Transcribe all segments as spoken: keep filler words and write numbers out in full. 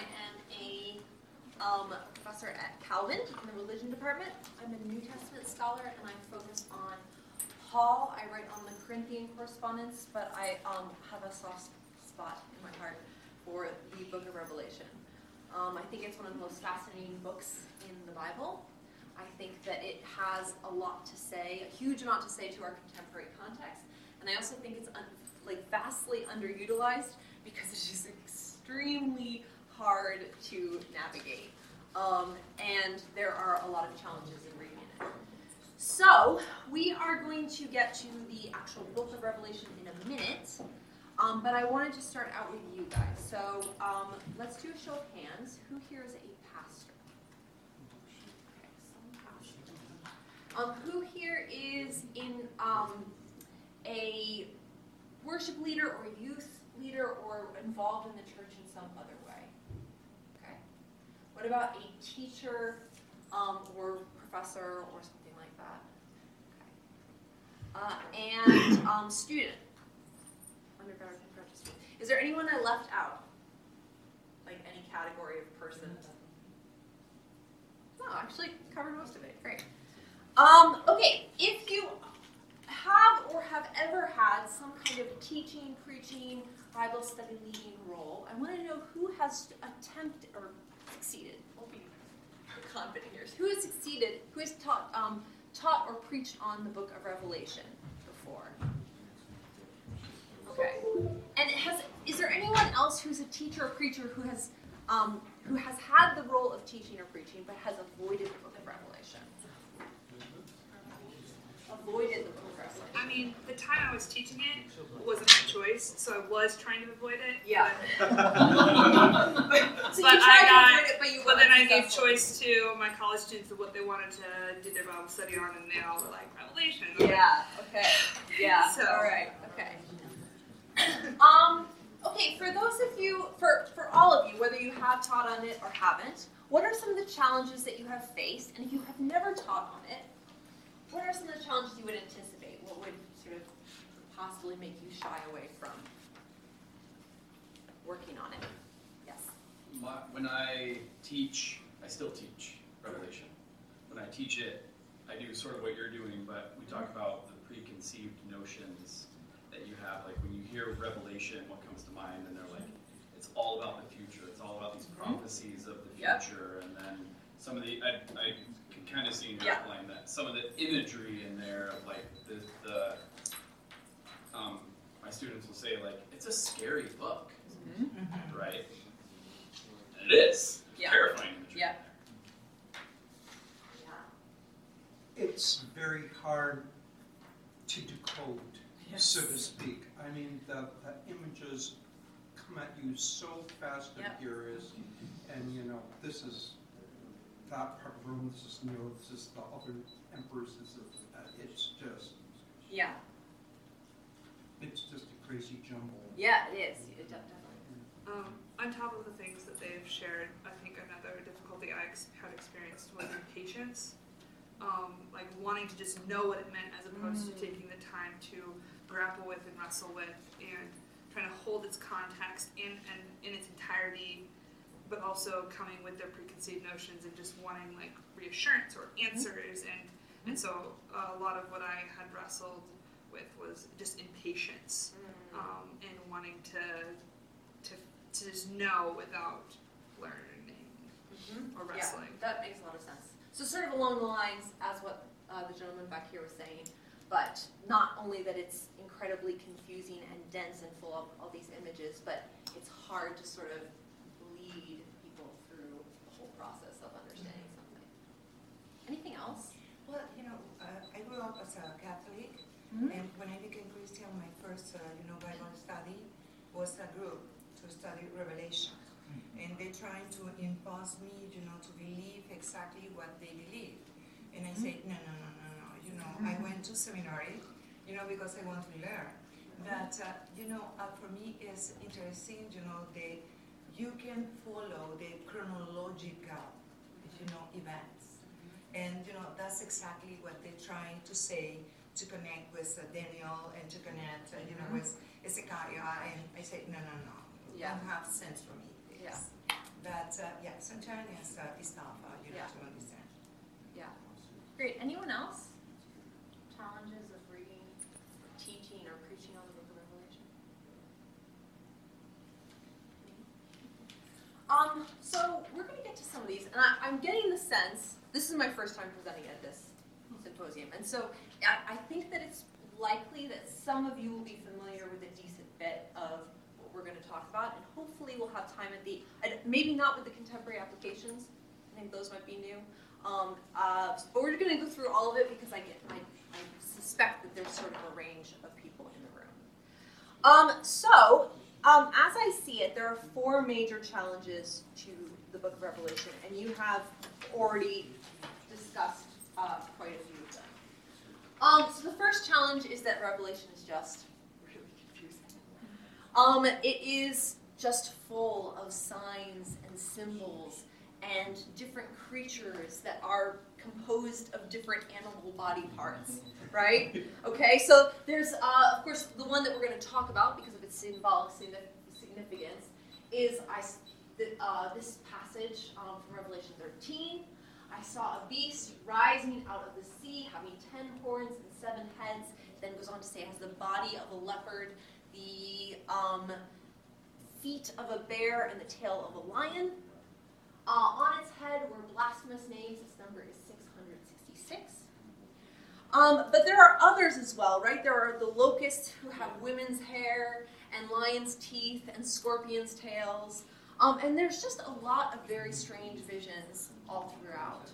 am a um, professor at Calvin in the religion department. I'm a New Testament scholar, and I focus on Paul. I write on the Corinthian correspondence, but I um, have a soft spot in my heart for the book of Revelation. Um, I think it's one of the most fascinating books in the Bible. I think that it has a lot to say, a huge amount to say to our contemporary context. And I also think it's un- like vastly underutilized because it's just extremely hard to navigate. Um, and there are a lot of challenges in reading it. So we are going to get to the actual book of Revelation in a minute. Um, but I wanted to start out with you guys. So um, let's do a show of hands. Who here is a pastor? Um, who here is in um, a worship leader or youth leader or involved in the church in some other way? Okay. What about a teacher um, or professor or something like that? Okay. Uh, and um, student. Undergrad, undergraduate student. Is there anyone I left out? Like any category of person? Oh, actually covered most of it. Great. Um, okay, if you have or have ever had some kind of teaching, preaching, Bible study leading role, I want to know who has attempted or succeeded. We'll be confident here. Who has succeeded? Who has taught, um, taught or preached on the Book of Revelation before? Okay. And has is there anyone else who's a teacher or preacher who has um, who has had the role of teaching or preaching but has avoided the Book of Revelation? Avoided the Book of Revelation. I mean, the time I was teaching it wasn't my choice, so I was trying to avoid it. Yeah. But, so but you tried I got, to avoid it, but you but then I gave successful. choice to my college students of what they wanted to do their Bible study on, and they all were like, Revelation. Yeah. Okay. Yeah. So. All right. Okay. Um. Okay. For those of you, for for all of you, whether you have taught on it or haven't, what are some of the challenges that you have faced? And if you have never taught on it, what are some of the challenges you would anticipate? What would sort of possibly make you shy away from working on it? Yes. My, when I teach, I still teach Revelation. When I teach it, I do sort of what you're doing, but we talk about the preconceived notions that you have. Like when you hear Revelation, what comes to mind? And they're like, it's all about the future. It's all about these prophecies of the future. Yep. And then some of the, I, I can kind of see in your yeah. outline that some of the imagery in there of like the, the um, my students will say like, it's a scary book, mm-hmm. right? And it is. Yeah. Terrifying imagery. Yeah. Yeah. It's very hard to decode, yes. so to speak. I mean, the, the images come at you so fast and yep. furious, and you know, this is that part of Rome, this is Nero, this is the other emperors, this is, uh, it's just, yeah, it's just a crazy jumble. Yeah, it is. It definitely. Um, on top of the things that they've shared, I think another difficulty I ex- had experienced was impatience. Um, like wanting to just know what it meant as opposed mm. to taking the time to grapple with and wrestle with and trying to hold its context in and in its entirety, but also coming with their preconceived notions and just wanting like reassurance or answers. Mm-hmm. And and so uh, a lot of what I had wrestled with was just impatience mm-hmm. um, and wanting to, to to just know without learning mm-hmm. or wrestling. Yeah, that makes a lot of sense. So sort of along the lines as what uh, the gentleman back here was saying, but not only that it's incredibly confusing and dense and full of all these images, but it's hard to sort of lead people through the whole process of understanding something. Anything else? Well, you know, uh, I grew up as a Catholic, mm-hmm. and when I became Christian, my first, uh, you know, Bible study was a group to study Revelation. And they tried to impose me, you know, to believe exactly what they believe. And I said, no, no, no, no, no. You know, I went to seminary, you know, because I want to learn. But, uh, you know, uh, for me it's interesting, you know, the you can follow the chronological, you know, events. And, you know, that's exactly what they're trying to say to connect with uh, Daniel and to connect, uh, you know, with Hezekiah. And I said, no, no, no. Yeah. Don't have sense for me. Yeah. But uh, yeah, sunshine is, uh, is tough, uh, you know, Yeah. to understand. Yeah. Great. Anyone else? Challenges of reading, teaching, or preaching on the Book of Revelation? Um, so we're going to get to some of these, and I, I'm getting the sense, this is my first time presenting at this symposium, and so I, I think that it's likely that some of you will be familiar with a decent bit of what we're going to talk about, and hopefully we'll have time at the, maybe not with the contemporary applications, I think those might be new, um, uh, but we're going to go through all of it because I get, I, I suspect that there's sort of a range of people in the room. Um, so, um, as I see it, there are four major challenges to the Book of Revelation, and you have already discussed uh, quite a few of them. Um, so the first challenge is that Revelation is just really confusing. Um, it is just full of signs and symbols and different creatures that are composed of different animal body parts, right? Okay, so there's, uh, of course, the one that we're going to talk about because of its symbolic significance is I, uh, this passage um, from Revelation thirteen. I saw a beast rising out of the sea, having ten horns and seven heads. Then goes on to say it has the body of a leopard, the um, feet of a bear, and the tail of a lion. Uh, on its head were blasphemous names. Its number is six hundred sixty-six. Um, but there are others as well, right? There are the locusts who have women's hair and lions' teeth and scorpions' tails. Um, and there's just a lot of very strange visions all throughout.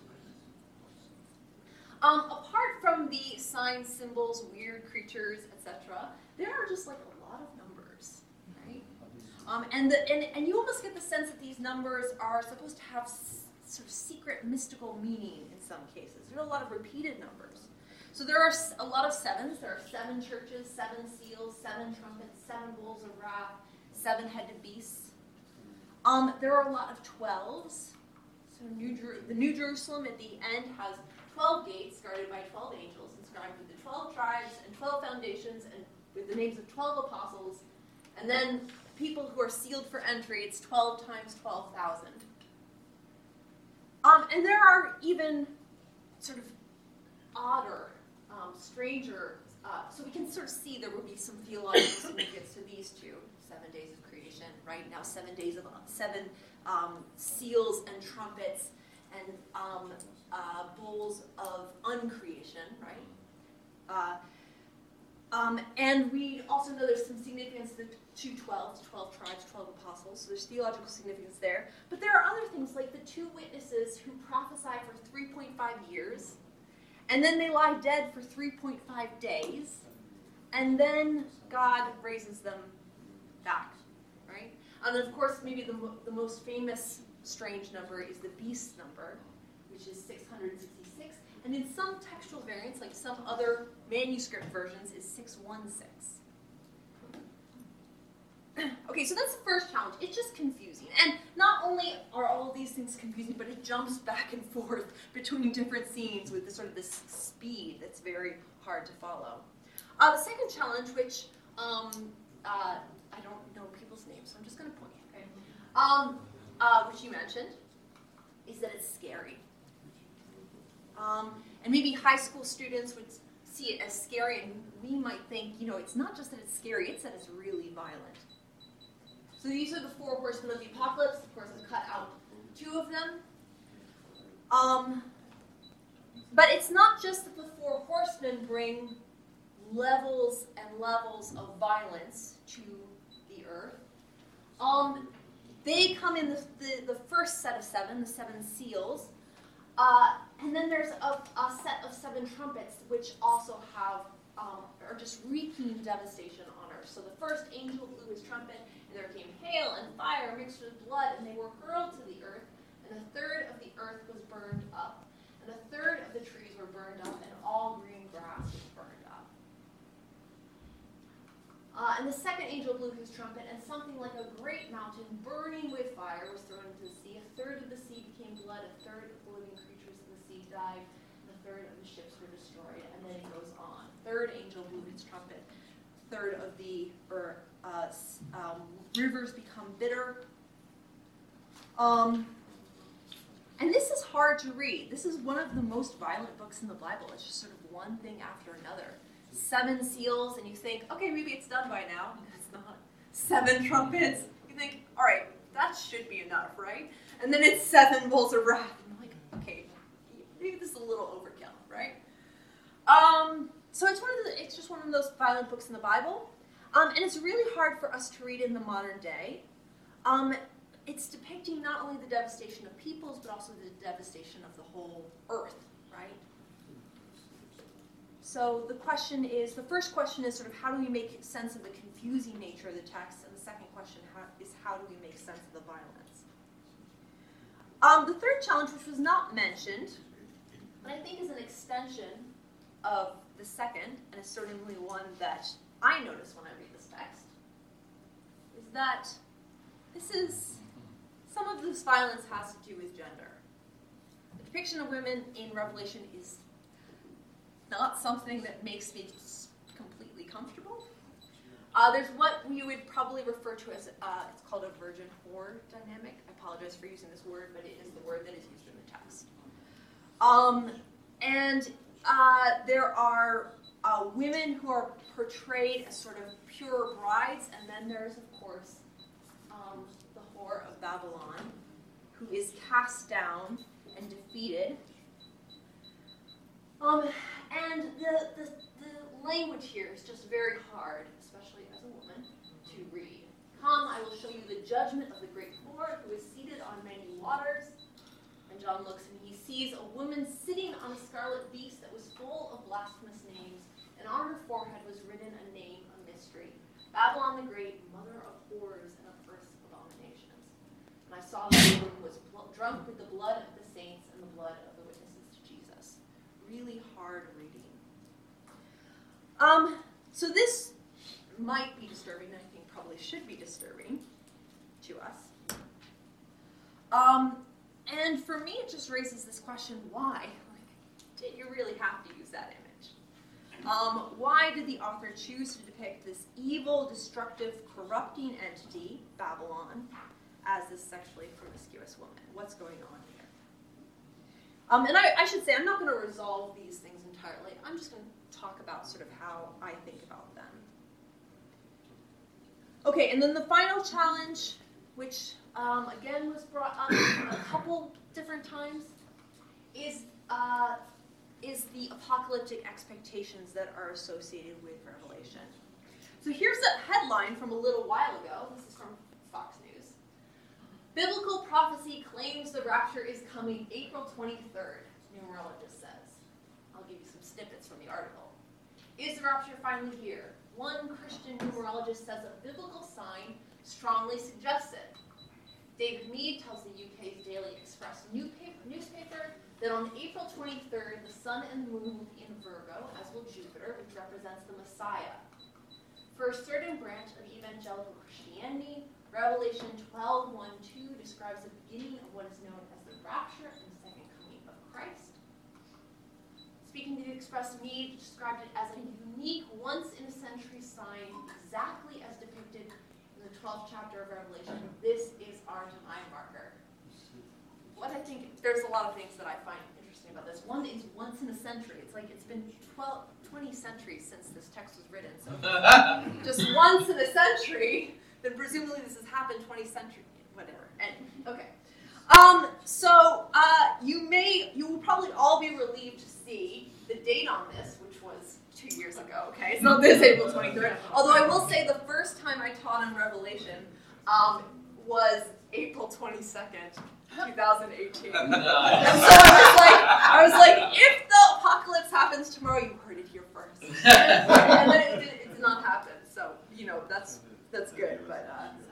Um, apart from the signs, symbols, weird creatures, et cetera, there are just like a lot of numbers, right? Um, and, the, and, and you almost get the sense that these numbers are supposed to have s- sort of secret mystical meaning in some cases. There are a lot of repeated numbers. So there are a lot of sevens. There are seven churches, seven seals, seven trumpets, seven bowls of wrath, seven-headed beasts. Um, there are a lot of twelves. So New Jer- the New Jerusalem at the end has twelve gates guarded by twelve angels, inscribed with the twelve tribes and twelve foundations, and with the names of twelve apostles. And then people who are sealed for entry, it's twelve times twelve thousand. Um, and there are even sort of odder, um, stranger, uh, so we can sort of see there will be some theological significance to these two. Seven days of creation, right? Now seven days of seven um, seals and trumpets and um, uh, bowls of uncreation, right? Uh, um, and we also know there's some significance to the two twelve, twelve tribes, twelve apostles, so there's theological significance there. But there are other things like the two witnesses who prophesy for three point five years, and then they lie dead for three point five days, and then God raises them back, right? And of course, maybe the, mo- the most famous strange number is the beast number, which is six hundred sixty-six. And in some textual variants, like some other manuscript versions, is six one six. Okay, so that's the first challenge. It's just confusing. And not only are all of these things confusing, but it jumps back and forth between different scenes with this sort of this speed that's very hard to follow. Uh, the second challenge, which um, uh, I don't know people's names, so I'm just going to point you, okay? Um, uh, which you mentioned, is that it's scary. Um, and maybe high school students would see it as scary, and we might think, you know, it's not just that it's scary, it's that it's really violent. So these are the four horsemen of the apocalypse. Of course, I've cut out two of them. Um, but it's not just that the four horsemen bring levels and levels of violence to the earth. Um, they come in the, the, the first set of seven, the seven seals. Uh, and then there's a, a set of seven trumpets, which also have, um, are just wreaking devastation on earth. So the first angel blew his trumpet, and there came hail and fire mixed with blood, and they were hurled to the earth, and a third of the earth was burned up, and a third of the trees were burned up, and all green grass was burned up. Uh, and the second angel blew his trumpet, and something like a great mountain burning with fire was thrown into the sea. A third of the sea became blood, a third of the living creatures in the sea died, and a third of the ships were destroyed. And then it goes on. Third angel blew his trumpet. Third of the or, uh, um, rivers become bitter. Um, and this is hard to read. This is one of the most violent books in the Bible. It's just sort of one thing after another. Seven seals, and you think, okay, maybe it's done by now. It's not. Seven trumpets. You think, all right, that should be enough, right? And then it's seven bowls of wrath. And you're like, okay, maybe this is a little overkill, right? Um, so it's one of the, it's just one of those violent books in the Bible. Um, and it's really hard for us to read in the modern day. Um, it's depicting not only the devastation of peoples, but also the devastation of the whole earth, right? So the question is, the first question is sort of how do we make sense of the confusing nature of the text, and the second question how, is how do we make sense of the violence? Um, the third challenge, which was not mentioned, but I think is an extension of the second, and is certainly one that I notice when I read this text, is that this is, some of this violence has to do with gender. The depiction of women in Revelation is not something that makes me just completely comfortable. Uh, there's what we would probably refer to as, uh, it's called a virgin whore dynamic. I apologize for using this word, but it is the word that is used in the text. Um, and uh, there are uh, women who are portrayed as sort of pure brides, and then there's, of course, um, the whore of Babylon, who is cast down and defeated. Um, and the, the, the language here is just very hard, especially as a woman, to read. Come, I will show you the judgment of the great whore who is seated on many waters. And John looks and he sees a woman sitting on a scarlet beast that was full of blasphemous names, and on her forehead was written a name, a mystery, Babylon the Great, mother of horrors and of earth's abominations. And I saw that the woman was bl- drunk with the blood of the saints and the blood of the witnesses to Jesus. Really hard reading. Um, so this might be disturbing, I think probably should be disturbing to us. Um, and for me, it just raises this question, why? Like, did you really have to use that image? Um, why did the author choose to depict this evil, destructive, corrupting entity, Babylon, as this sexually promiscuous woman? What's going on here? Um, and I, I should say, I'm not going to resolve these things entirely. I'm just going to talk about sort of how I think about them. Okay, and then the final challenge, which um, again was brought up a couple different times, is uh, is the apocalyptic expectations that are associated with Revelation. So here's a headline from a little while ago. This is from Fox News. Biblical prophecy claims the rapture is coming April twenty-third, numerologist says. I'll give you some snippets from the article. Is the rapture finally here? One Christian numerologist says a biblical sign strongly suggests it. David Mead tells the U K's Daily Express newspaper that on April twenty-third, the sun and the moon will be in Virgo, as will Jupiter, which represents the Messiah. For a certain branch of evangelical Christianity, Revelation twelve, one, two describes the beginning of what is known as the rapture and the second coming of Christ. Speaking to the Express, Mead described it as a unique, once-in-a-century sign, exactly as depicted in the twelfth chapter of Revelation. This is our time marker. What I think, there's a lot of things that I find interesting about this. One is once in a century. It's like it's been twelve, twenty centuries since this text was written. So just once in a century, then presumably this has happened twenty centuries, whatever. And okay. Um, so uh, you may, you will probably all be relieved to see the date on this, which was two years ago. Okay, so this April twenty-third. Although I will say the first time I taught on Revelation um, was April twenty-second, two thousand eighteen. And so I was like, I was like, if the apocalypse happens tomorrow, you heard it here first. And then it, it, it did not happen. So you know that's that's good, but.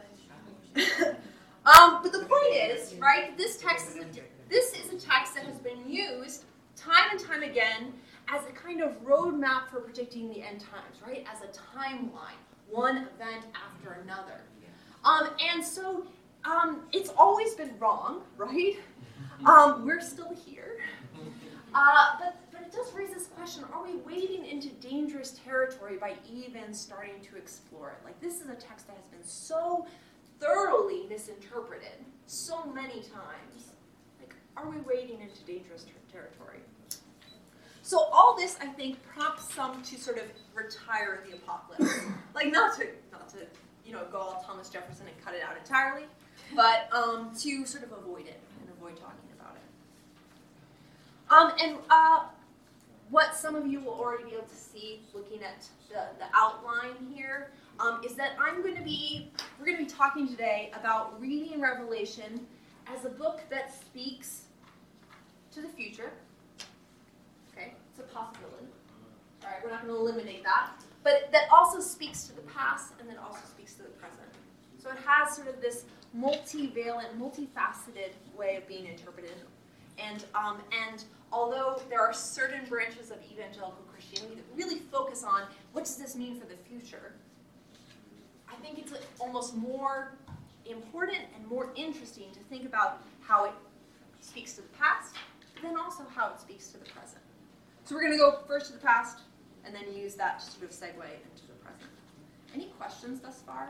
Uh, Um, but the point is, right, this text is a, this is a text that has been used time and time again as a kind of roadmap for predicting the end times, right? As a timeline, one event after another. Um, and so um, it's always been wrong, right? Um, we're still here. Uh, but, but it does raise this question, are we wading into dangerous territory by even starting to explore it? Like, this is a text that has been so thoroughly misinterpreted so many times. Like, are we wading into dangerous ter- territory? So all this, I think, prompts some to sort of retire the apocalypse. Like, not to, not to, you know, go all Thomas Jefferson and cut it out entirely, but um, to sort of avoid it and avoid talking about it. Um, and uh, what some of you will already be able to see looking at the, the outline here um, is that I'm going to be, we're going to be talking today about reading Revelation as a book that speaks to the future. Okay, it's a possibility. All right, we're not going to eliminate that. But that also speaks to the past and then also speaks to the present. So it has sort of this multivalent, multifaceted way of being interpreted. And, um, and although there are certain branches of evangelical Christianity that really focus on what does this mean for the future, I think it's almost more important and more interesting to think about how it speaks to the past, but then also how it speaks to the present. So we're going to go first to the past, and then use that to sort of segue into the present. Any questions thus far?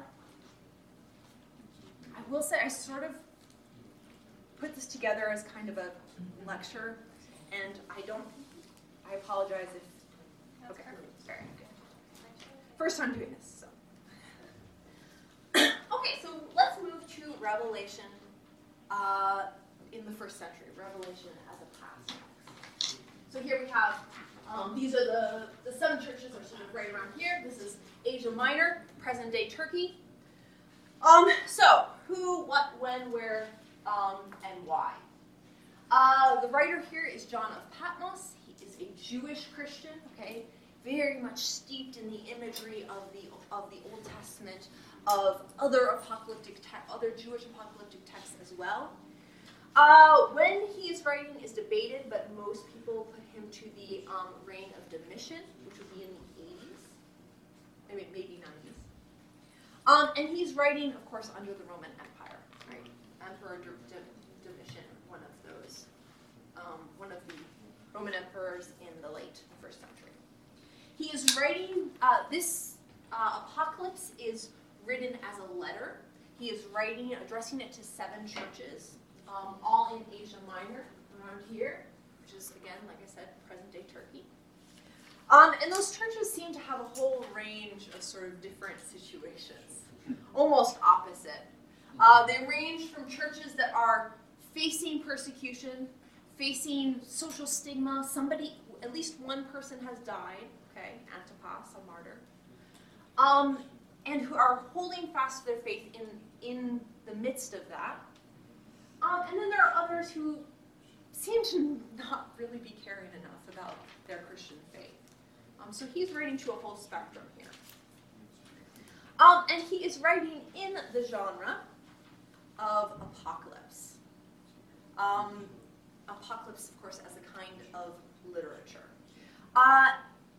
I will say I sort of put this together as kind of a lecture, and I don't, I apologize if, okay, very good. First time doing this, so. Okay, so let's move to Revelation uh, in the first century, Revelation as a past text. So here we have, um, these are the, the seven churches are sort of right around here. This is Asia Minor, present-day Turkey. Um, so, who, what, when, where, um, and why? Uh, the writer here is John of Patmos. He is a Jewish Christian, okay, very much steeped in the imagery of the of the Old Testament, of other apocalyptic te- other Jewish apocalyptic texts as well. Uh, when he is writing is debated, but most people put him to the um, reign of Domitian, which would be in the eighties, maybe maybe nineties. Um, and he's writing, of course, under the Roman Empire, right? Emperor D- D- Domitian, one of those, um, one of the Roman emperors in the late first century. He is writing, uh, this uh, apocalypse is written as a letter. He is writing, addressing it to seven churches, um, all in Asia Minor, around here, which is, again, like I said, present-day Turkey. Um, and those churches seem to have a whole range of sort of different situations, almost opposite. Uh, they range from churches that are facing persecution, facing social stigma. Somebody, at least one person has died, okay, Antipas, a martyr, um, and who are holding fast to their faith in, in the midst of that. Um, and then there are others who seem to not really be caring enough about their Christian faith. Um, so he's writing to a whole spectrum here. Um, and he is writing in the genre of apocalypse. Um, apocalypse, of course, as a kind of literature. Uh,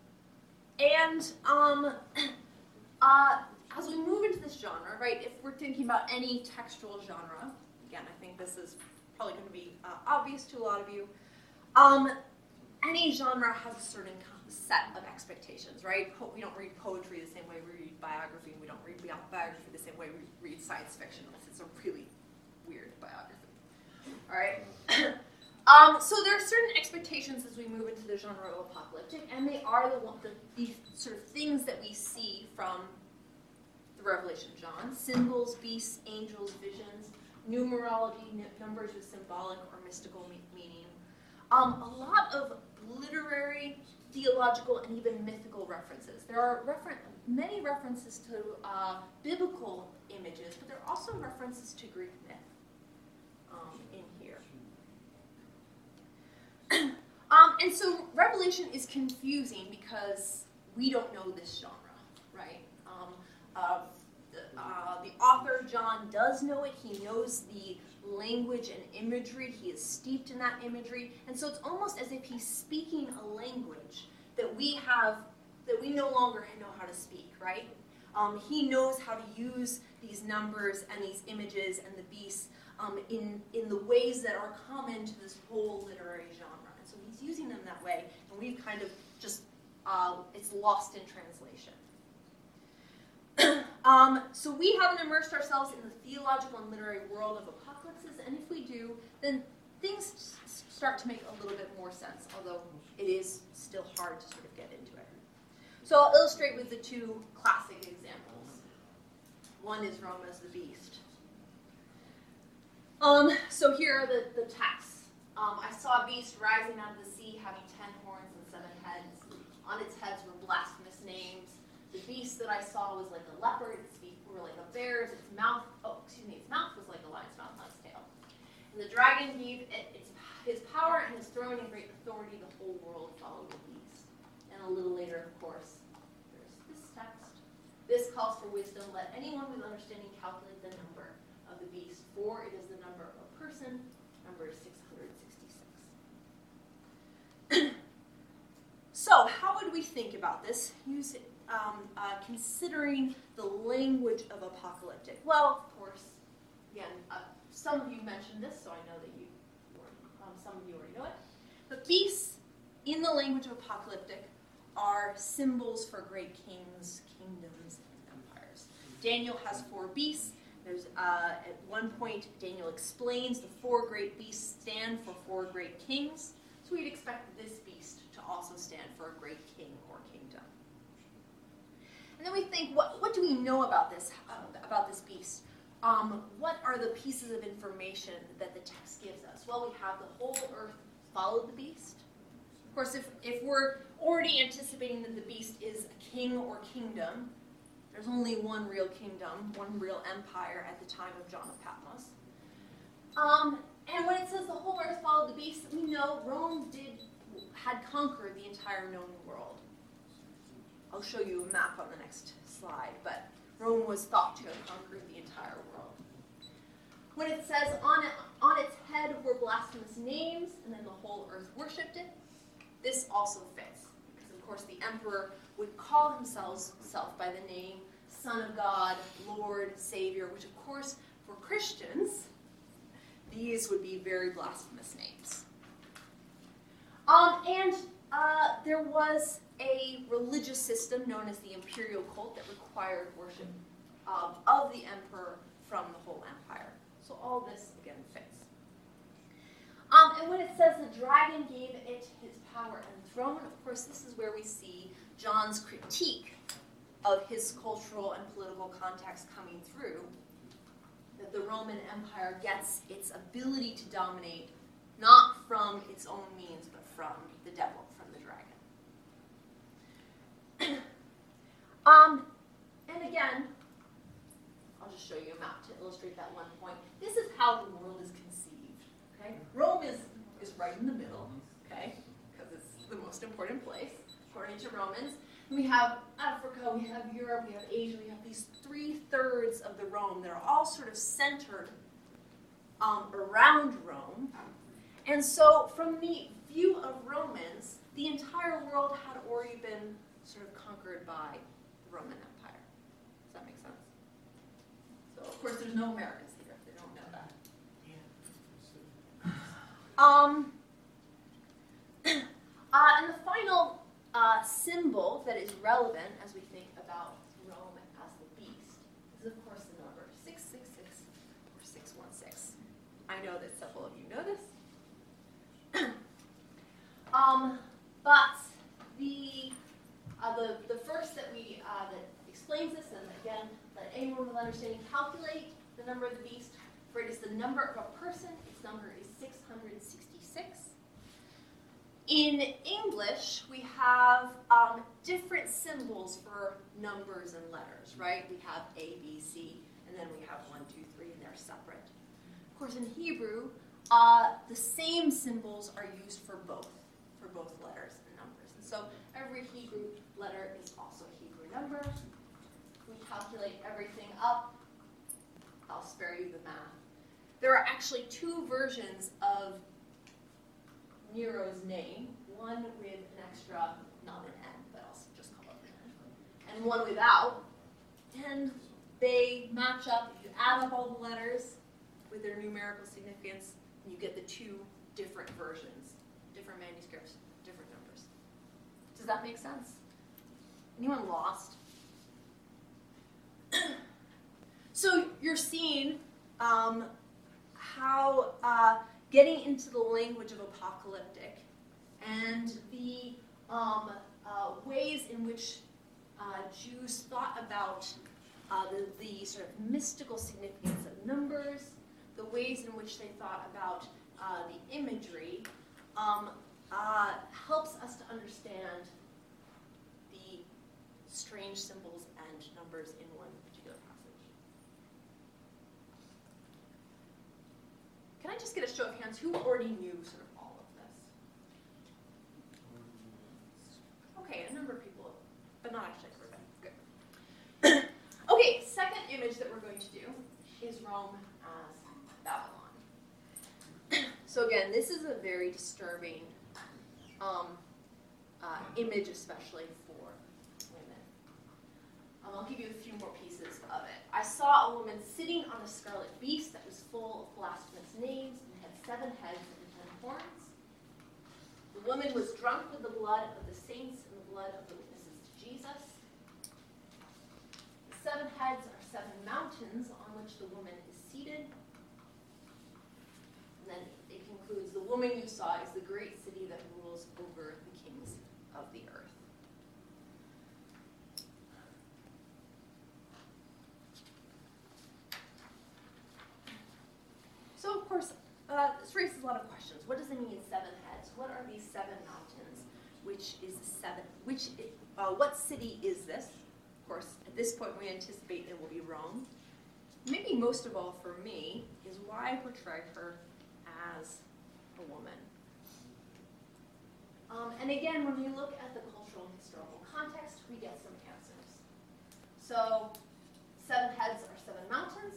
and um, uh, as we move into this genre, right, if we're thinking about any textual genre, again, I think this is probably going to be uh, obvious to a lot of you, um, any genre has a certain set of expectations, right? Po- we don't read poetry the same way we read biography, and we don't read biography the same way we read science fiction, unless it's a really weird biography. All right? um, so there are certain expectations as we move into the genre of apocalyptic, and they are the, the, the sort of things that we see from the Revelation of John: symbols, beasts, angels, visions, numerology, n- numbers with symbolic or mystical me- meaning. Um, a lot of literary, theological, and even mythical references. There are refer- many references to uh, biblical images, but there are also references to Greek myth um, in here. um, and so Revelation is confusing because we don't know this genre, right? Um, uh, the, uh, the author, John, does know it. He knows the language and imagery. He is steeped in that imagery. And so it's almost as if he's speaking a language that we have, that we no longer know how to speak, right? Um, he knows how to use these numbers and these images and the beasts um, in, in the ways that are common to this whole literary genre. And so he's using them that way, and we've kind of just, uh, it's lost in translation. Um, so we haven't immersed ourselves in the theological and literary world of apocalypses, and if we do, then things s- start to make a little bit more sense, although it is still hard to sort of get into it. So I'll illustrate with the two classic examples. One is Rome as the beast. Um, so here are the, the texts. Um, I saw a beast rising out of the sea, having ten horns and seven heads. On its heads were blasphemous names. The beast that I saw was like a leopard, its feet were like a bear's, its mouth, oh, excuse me, its mouth was like a lion's mouth, not its tail. And the dragon gave it its, his power and his throne and great authority. The whole world followed the beast. And a little later, of course, there's this text. This calls for wisdom. Let anyone with understanding calculate the number of the beast, for it is the number of a person. Number is six hundred sixty-six. So, how would we think about this? Use it. Um, uh, considering the language of apocalyptic. Well, of course, again, uh, some of you mentioned this, so I know that you, um, some of you already know it. But beasts, in the language of apocalyptic, are symbols for great kings, kingdoms, and empires. Daniel has four beasts. There's uh, at one point, Daniel explains the four great beasts stand for four great kings. So we'd expect this beast to also stand for a great king or kingdom. And then we think, what, what do we know about this, uh, about this beast? Um, what are the pieces of information that the text gives us? Well, we have the whole earth followed the beast. Of course, if, if we're already anticipating that the beast is a king or kingdom, there's only one real kingdom, one real empire at the time of John of Patmos. Um, and when it says the whole earth followed the beast, we know Rome did had conquered the entire known world. I'll show you a map on the next slide, but Rome was thought to have conquered the entire world. When it says on, it, on its head were blasphemous names, and then the whole earth worshipped it, this also fits. Because, of course, the emperor would call himself self by the name Son of God, Lord, Savior, which, of course, for Christians, these would be very blasphemous names. Um, and uh, there was a religious system known as the imperial cult that required worship um, of the emperor from the whole empire. So all this, again, fits. Um, and when it says the dragon gave it his power and throne, of course, this is where we see John's critique of his cultural and political context coming through, that the Roman Empire gets its ability to dominate not from its own means, but from the devil, from the dragon. um, and again, I'll just show you a map to illustrate that one point. This is how the world is conceived. Okay, Rome is is right in the middle. Okay, because it's the most important place according to Romans. And we have Africa, we have Europe, we have Asia. We have these three thirds of the Rome that are all sort of centered um, around Rome. And so, from the view of Romans, the entire world had already been sort of conquered by the Roman Empire. Does that make sense? So, of course, there's no Americans here if they don't know that. Yeah. Um, uh, and the final uh, symbol that is relevant as we think about Rome as the beast is, of course, the number six six six or six one six. I know that several of you know this. um, but the, uh, the the verse that we uh, that explains this, and again, let anyone with understanding calculate the number of the beast, for it is the number of a person. Its number is six hundred sixty-six. In English, we have um, different symbols for numbers and letters, right? We have A, B, C, and then we have one, two, three, and they're separate. Of course, in Hebrew, uh, the same symbols are used for both, for both letters and numbers. And so every Hebrew letter is also a Hebrew number. We calculate everything up. I'll spare you the math. There are actually two versions of Nero's name, one with an extra, not an N, but I'll just call it an N, and one without, and they match up. If you add up all the letters with their numerical significance, and you get the two different versions, different manuscripts, different numbers. Does that make sense? Anyone lost? So you're seeing um, how uh, getting into the language of apocalyptic and the um, uh, ways in which uh, Jews thought about uh, the, the sort of mystical significance of numbers, the ways in which they thought about uh, the imagery, um, uh, helps us to understand the strange symbols and numbers in one particular passage. Can I just get a show of hands who already knew sort of all of this? Okay, a number of people, but not actually everybody. Good. Okay, second image that we're going to do is Rome as Babylon. So again, this is a very disturbing um, uh, image, especially for women. Um, I'll give you a few more pieces of it. I saw a woman sitting on a scarlet beast that was full of blasphemous names and had seven heads and ten horns. The woman was drunk with the blood of the saints and the blood of the witnesses to Jesus. The seven heads are seven mountains on which the woman is seated. And then it concludes, the woman you saw is the great city that rules over the kings of the earth. So, of course, uh, this raises a lot of questions. What does it mean, seven heads? What are these seven mountains? Which is seven? Which? Uh, what city is this? Of course, at this point, we anticipate it will be Rome. Maybe most of all for me is why I portray her as a woman. Um, and again, when we look at the cultural and historical context, we get some answers. So, seven heads are seven mountains.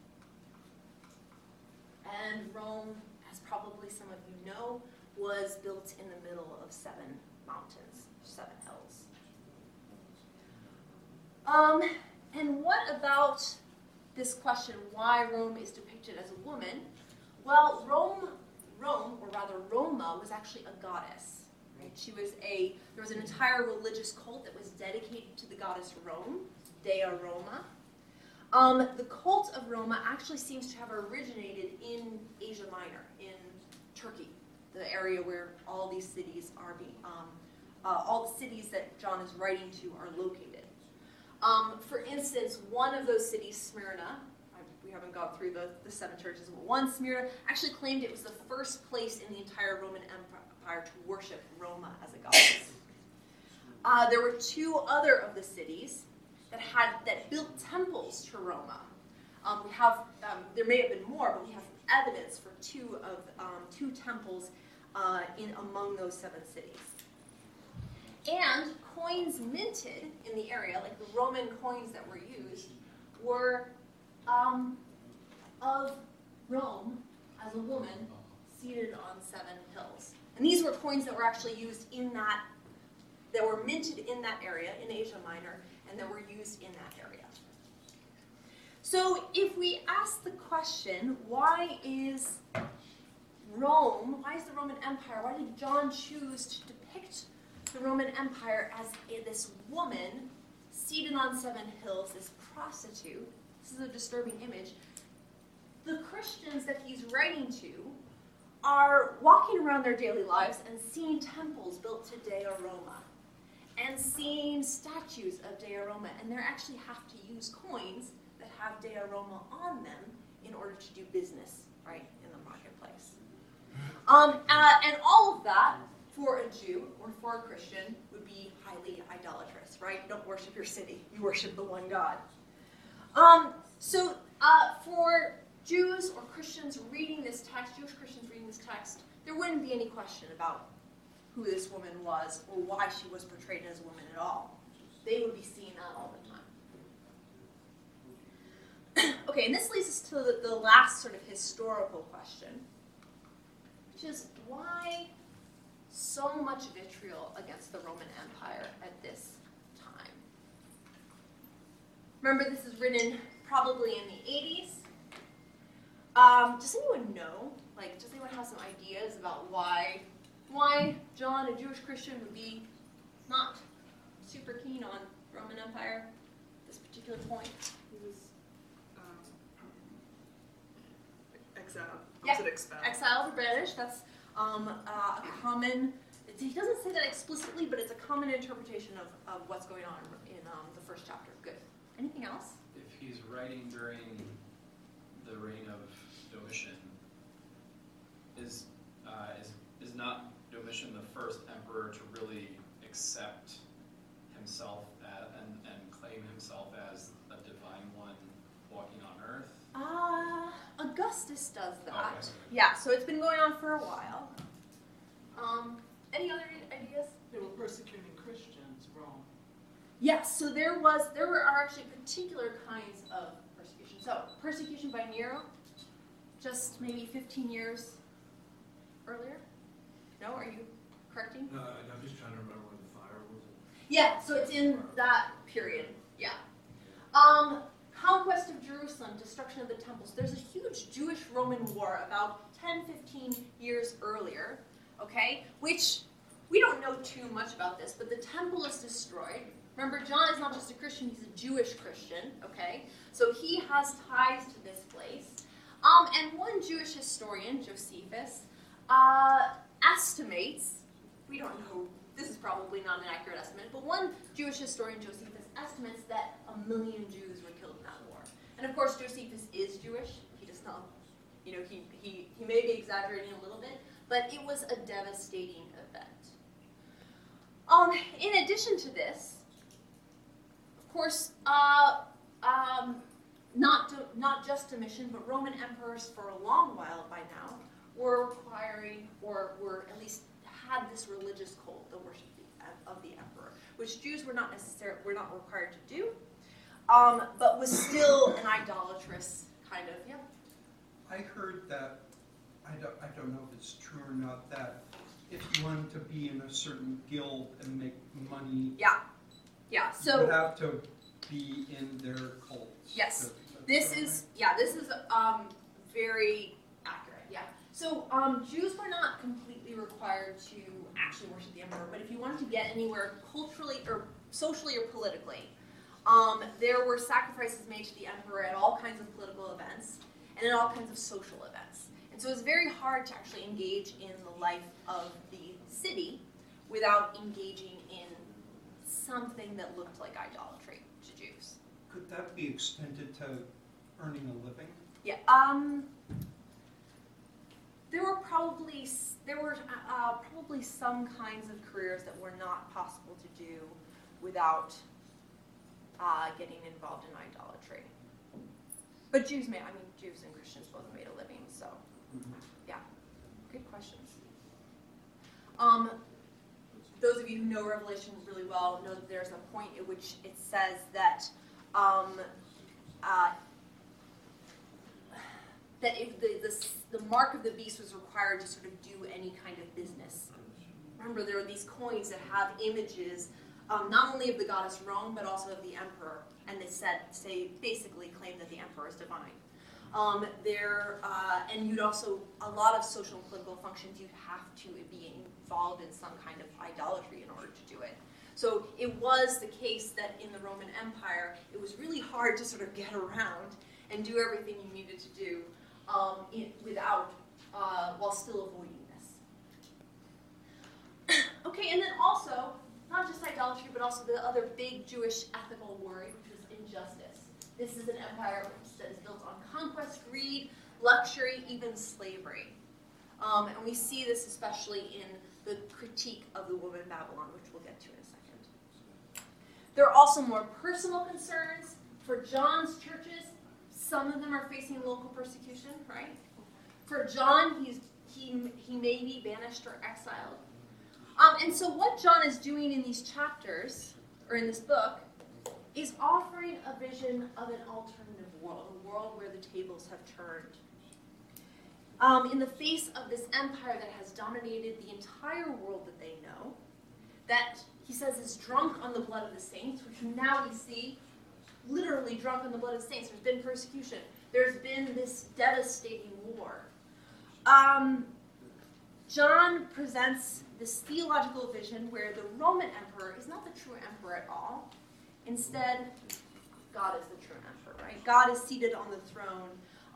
And Rome, as probably some of you know, was built in the middle of seven mountains, seven hills. Um, and what about this question, why Rome is depicted as a woman? Well, Rome, Rome, or rather Roma, was actually a goddess. Right? She was a, there was an entire religious cult that was dedicated to the goddess Rome, Dea Roma. Um, the cult of Roma actually seems to have originated in Asia Minor, in Turkey, the area where all these cities are being, um, uh, all the cities that John is writing to are located. Um, for instance, one of those cities, Smyrna, I, we haven't gone through the, the seven churches, but one, Smyrna, actually claimed it was the first place in the entire Roman Empire to worship Roma as a goddess. Uh, there were two other of the cities that had that built temples to Roma. Um, we have um, there may have been more, but we have evidence for two of um, two temples uh, in among those seven cities. And coins minted in the area, like the Roman coins that were used, were um, of Rome as a woman seated on seven hills. And these were coins that were actually used in that, that were minted in that area, in Asia Minor, and that were used in that area. So if we ask the question, why is Rome, why is the Roman Empire, why did John choose to depict the Roman Empire as a, this woman seated on seven hills, this prostitute? This is a disturbing image. The Christians that he's writing to are walking around their daily lives and seeing temples built to Dea Roma and seeing statues of Dea Roma, and they actually have to use coins that have Dea Roma on them in order to do business, right, in the marketplace. Um, uh, and all of that, for a Jew or for a Christian, would be highly idolatrous, right? You don't worship your city, you worship the one God. Um, so uh, for Jews or Christians reading this text, Jewish Christians reading this text, there wouldn't be any question about who this woman was or why she was portrayed as a woman at all. They would be seeing that all the time. Okay, and this leads us to the, the last sort of historical question, which is why so much vitriol against the Roman Empire at this time? Remember, this is written probably in the eighties. Um, does anyone know, like, does anyone have some ideas about why, why John, a Jewish Christian, would be not super keen on Roman Empire at this particular point? exile. Yeah. Opposite expel. Exiled or banished, that's um, uh, a common, it's, he doesn't say that explicitly, but it's a common interpretation of, of what's going on in um, the first chapter. Good. Anything else? If he's writing during the reign of Domitian, is uh, is is not Domitian the first emperor to really accept himself as, and and claim himself as a divine one walking on earth? Uh, Augustus does that. Okay. Yeah, so it's been going on for a while. Um, any other ideas? They were persecuting Christians, Rome. Yes, so there was, there were are actually particular kinds of persecution. So, persecution by Nero, just maybe fifteen years earlier? No, are you correcting? No, I'm just trying to remember when the fire was. Yeah, so it's in that period, yeah. Um, conquest of Jerusalem, destruction of the temples. There's a huge Jewish-Roman war about ten, fifteen years earlier, okay, which we don't know too much about this, but the temple is destroyed. Remember, John is not just a Christian, he's a Jewish Christian, okay? So he has ties to this place. Um, and one Jewish historian, Josephus, uh, estimates, we don't know, this is probably not an accurate estimate, but one Jewish historian, Josephus, estimates that a million Jews were killed in that war. And of course, Josephus is Jewish. He does not, you know, he, he, he may be exaggerating a little bit, but it was a devastating event. Um, in addition to this, of course, uh, um, not, to, not just Domitian, but Roman emperors for a long while by now were requiring, or were at least had this religious cult, the worship of the emperor, which Jews were not necessarily were not required to do, um, but was still an idolatrous kind of, yeah. I heard that, I don't, I don't know if it's true or not, that if you wanted to be in a certain guild and make money, Yeah, yeah, you so would have to be in their cults. Yes. That- this that's is, yeah, this is um, very accurate, yeah. So um, Jews were not completely required to actually worship the emperor, but if you wanted to get anywhere culturally or socially or politically, um, there were sacrifices made to the emperor at all kinds of political events and at all kinds of social events. And so it's very hard to actually engage in the life of the city without engaging in something that looked like idolatry to Jews. Could that be extended to earning a living? Yeah. Um. There were probably there were uh, probably some kinds of careers that were not possible to do without uh, getting involved in idolatry. But Jews made. I mean, Jews and Christians both made a living. So, yeah. Good questions. Um. Those of you who know Revelation really well know that there's a point at which it says that um, uh, that if the, the the mark of the beast was required to sort of do any kind of business. Remember, there are these coins that have images um, not only of the goddess Rome but also of the emperor, and they said say basically claim that the emperor is divine. Um, there uh, and you'd also a lot of social and political functions you'd have to be involved in some kind of idolatry in order to do it. So it was the case that in the Roman Empire it was really hard to sort of get around and do everything you needed to do um, in, without uh, while still avoiding this. Okay, and then also not just idolatry but also the other big Jewish ethical worry, which is injustice. This is an empire that is built on conquest, greed, luxury, even slavery. Um, and we see this especially in the critique of the woman Babylon, which we'll get to in a second. There are also more personal concerns. For John's churches, some of them are facing local persecution, right? For John, he's, he, he may be banished or exiled. Um, and so what John is doing in these chapters, or in this book, is offering a vision of an alternative world, a world where the tables have turned. Um, in the face of this empire that has dominated the entire world that they know, that he says is drunk on the blood of the saints, which now we see literally drunk on the blood of the saints. There's been persecution. There's been this devastating war. Um, John presents this theological vision where the Roman emperor is not the true emperor at all. Instead, God is the true emperor, right? God is seated on the throne,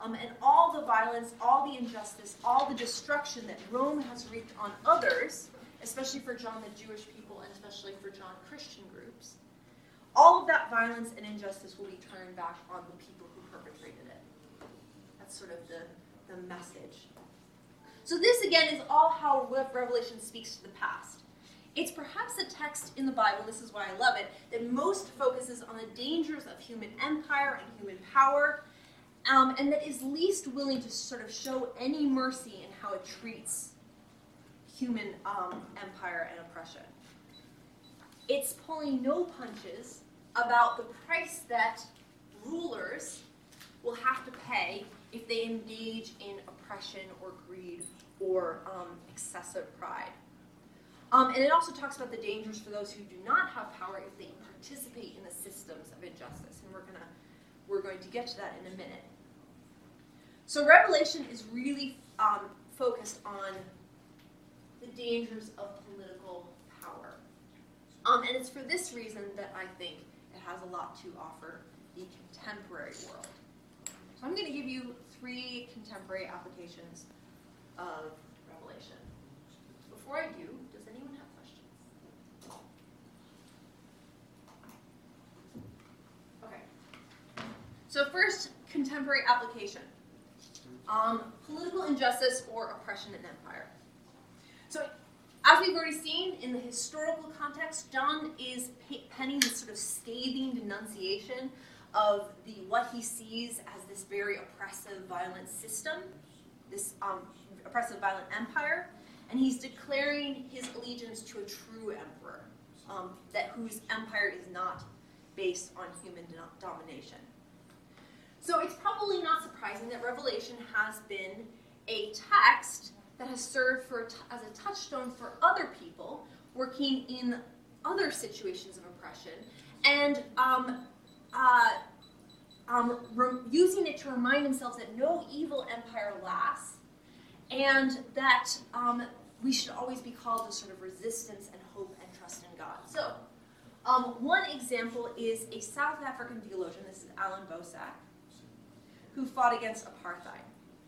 um, and all the violence, all the injustice, all the destruction that Rome has wreaked on others, especially for John the Jewish people and especially for John Christian groups, all of that violence and injustice will be turned back on the people who perpetrated it. That's sort of the, the message. So this, again, is all how Revelation speaks to the past. It's perhaps a text in the Bible, this is why I love it, that most focuses on the dangers of human empire and human power, um, and that is least willing to sort of show any mercy in how it treats human um, empire and oppression. It's pulling no punches about the price that rulers will have to pay if they engage in oppression or greed or um, excessive pride. Um, and it also talks about the dangers for those who do not have power if they participate in the systems of injustice. And we're gonna we're going to get to that in a minute. So Revelation is really um, focused on the dangers of political power. Um, and it's for this reason that I think it has a lot to offer the contemporary world. So I'm going to give you three contemporary applications of Revelation. Before I do, does anyone have questions? Okay. So first, contemporary application. Um, political injustice or oppression and empire. So as we've already seen in the historical context, John is penning this sort of scathing denunciation of the what he sees as this very oppressive, violent system, this um, oppressive, violent empire, and he's declaring his allegiance to a true emperor, um, that whose empire is not based on human do- domination. So it's probably not surprising that Revelation has been a text that has served for as a touchstone for other people working in other situations of oppression, and um, uh, um, re- using it to remind themselves that no evil empire lasts, and that um, we should always be called to sort of resistance and hope and trust in God. So um, one example is a South African theologian, this is Alan Bosak, who fought against apartheid.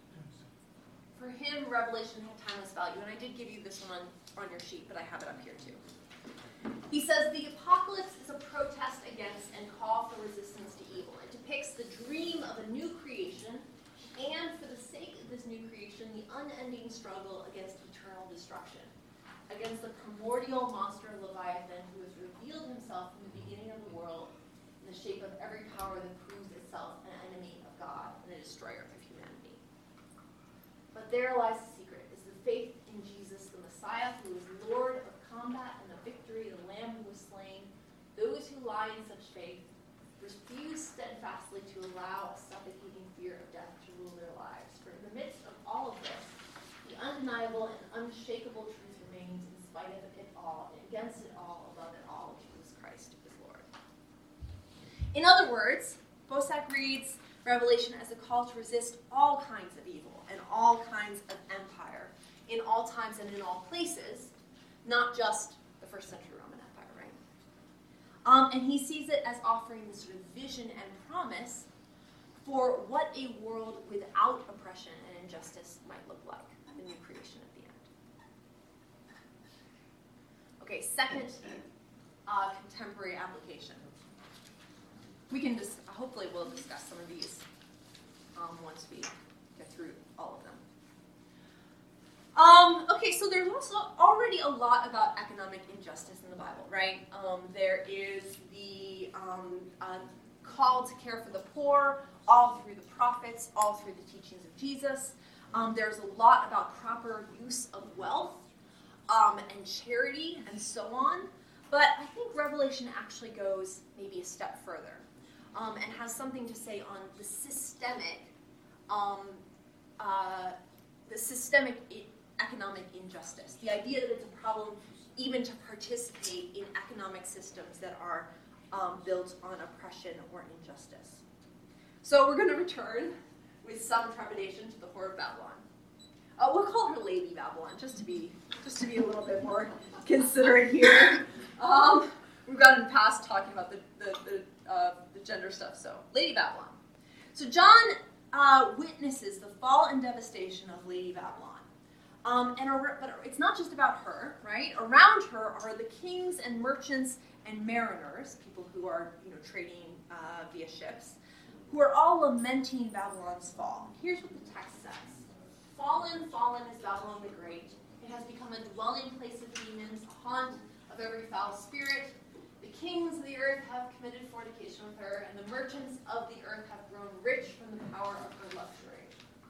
For him, Revelation had timeless value, and I did give you this one on, on your sheet, but I have it up here too. He says, the apocalypse is a protest against and call for resistance to evil. It depicts the dream of a new creation, and for the sake of this new creation, the unending struggle against eternal destruction, against the primordial monster Leviathan who has revealed himself from the beginning of the world in the shape of every power that proves itself an enemy of God and a destroyer of humanity. But there lies the secret, is the faith in Jesus, the Messiah, who is Lord of combat and the victory, the Lamb who was slain. Those who lie in such faith refuse steadfastly to allow a suffocating fear of death to rule their lives. For in the midst of all of this, the undeniable and unshakable truth remains in spite of it all, and against it all, above it all, Jesus Christ is Lord. In other words, Bosak reads Revelation as a call to resist all kinds of evil and all kinds of empire in all times and in all places, not just the first century Roman Empire, right? Um, and he sees it as offering this sort of vision and promise for what a world without oppression and injustice might look like, the new creation at the end. Okay, second uh, contemporary application. We can just, hopefully we'll discuss some of these um, once we get through all of them. Um, okay, so there's also already a lot about economic injustice in the Bible, right? Um, there is the um, uh, call to care for the poor, all through the prophets, all through the teachings of Jesus. Um, there's a lot about proper use of wealth um, and charity and so on. But I think Revelation actually goes maybe a step further um, and has something to say on the systemic, um, uh, the systemic I- economic injustice. The idea that it's a problem even to participate in economic systems that are um, built on oppression or injustice. So we're going to return with some trepidation to the whore of Babylon. Uh, we'll call her Lady Babylon, just to be just to be a little bit more considerate here. Um, we've gotten past talking about the the, the, uh, the gender stuff, so Lady Babylon. So John uh, witnesses the fall and devastation of Lady Babylon. Um, and ar- but it's not just about her, right? Around her are the kings and merchants and mariners, people who are, you know, trading uh, via ships, who are all lamenting Babylon's fall. Here's what the text says. Fallen, fallen is Babylon the Great. It has become a dwelling place of demons, a haunt of every foul spirit. The kings of the earth have committed fornication with her, and the merchants of the earth have grown rich from the power of her luxury.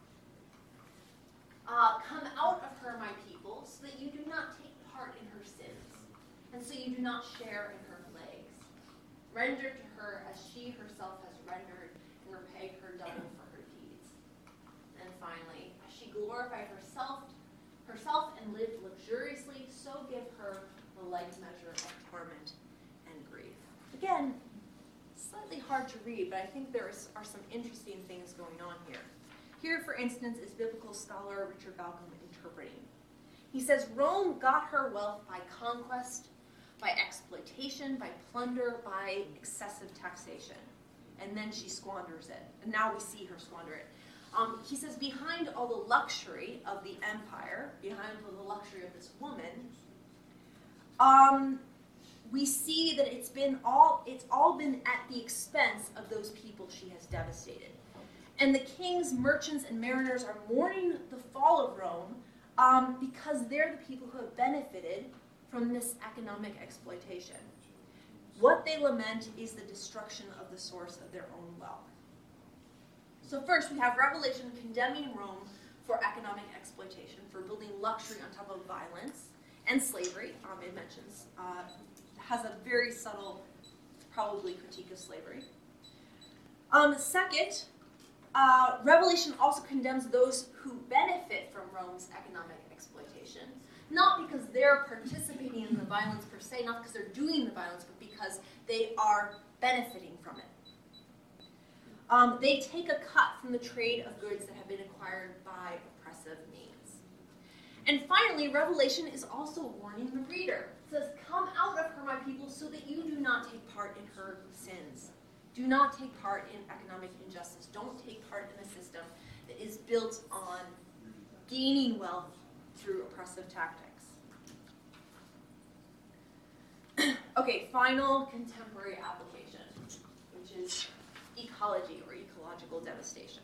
Uh, come out of her, my people, so that you do not take part in her sins, and so you do not share in her plagues. Render to her as she herself has rendered, and repay her double for her deeds. And finally, as she glorified herself, herself and lived luxuriously, so give her the like measure of torment and grief. Again, slightly hard to read, but I think there is, are some interesting things going on here. Here, for instance, is biblical scholar Richard Balcom interpreting. He says, Rome got her wealth by conquest, by exploitation, by plunder, by excessive taxation. And then she squanders it. And now we see her squander it. Um, he says, behind all the luxury of the empire, behind all the luxury of this woman, um, we see that it's been all it's all been at the expense of those people she has devastated. And the kings, merchants, and mariners are mourning the fall of Rome um, because they're the people who have benefited from this economic exploitation. What they lament is the destruction of the source of their own wealth. So first, we have Revelation condemning Rome for economic exploitation, for building luxury on top of violence and slavery. Um, it mentions, uh, has a very subtle, probably critique of slavery. Um, second, uh, Revelation also condemns those who benefit from Rome's economic exploitation, not because they're participating in the violence per se, not because they're doing the violence, but because they are benefiting from it. Um, they take a cut from the trade of goods that have been acquired by oppressive means. And finally, Revelation is also warning the reader. It says, come out of her, my people, so that you do not take part in her sins. Do not take part in economic injustice. Don't take part in a system that is built on gaining wealth through oppressive tactics. Okay, final contemporary application, which is ecology or ecological devastation.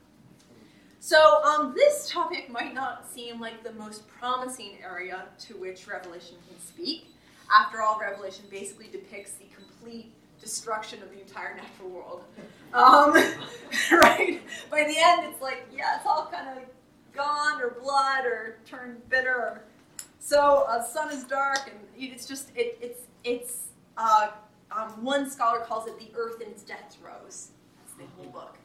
So um, this topic might not seem like the most promising area to which Revelation can speak. After all, Revelation basically depicts the complete destruction of the entire natural world. Um, right? By the end, it's like, yeah, it's all kind of gone or blood or turned bitter. Or, so uh, sun is dark, and it's just, it, it's, it's uh, um, one scholar calls it the earth in its death throes. That's the whole book.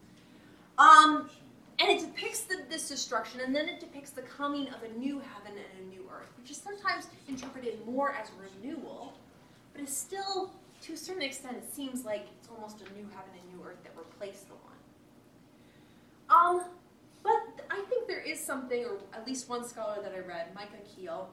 Um, and it depicts the, this destruction, and then it depicts the coming of a new heaven and a new earth, which is sometimes interpreted more as renewal, but is still, to a certain extent, it seems like it's almost a new heaven and new earth that replace the one. Um, but I think there is something, or at least one scholar that I read, Micah Keel,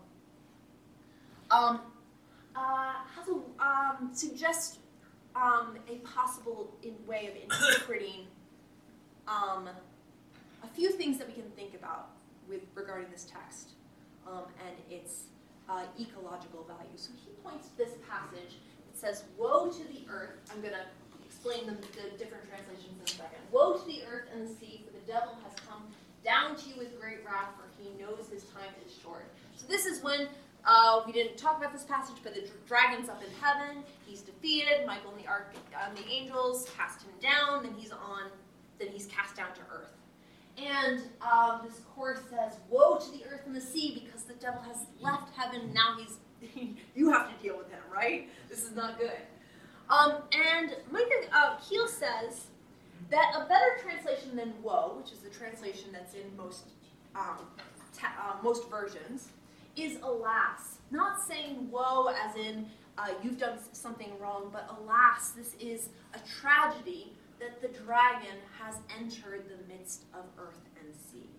um, uh, has a, um, suggests um, a possible in way of interpreting um, a few things that we can think about with regarding this text um, and its uh, ecological value. So he points to this passage. It says, woe to the earth. I'm going to explain the, the different translations in a second. Woe to the earth and the sea, for the devil has come down to you with great wrath, for he knows his time is short. So this is when, uh, we didn't talk about this passage, but the dragon's up in heaven. He's defeated. Michael and the, arch, and the angels cast him down. Then he's on, then he's cast down to earth. And um, this chorus says, woe to the earth and the sea, because the devil has left heaven. Now he's, you have to deal with him, right? This is not good. Um, and Micah uh, Keel says that a better translation than woe, which is the translation that's in most, um, ta- uh, most versions, is alas. Not saying woe as in uh, you've done something wrong, but alas, this is a tragedy that the dragon has entered the midst of earth and sea.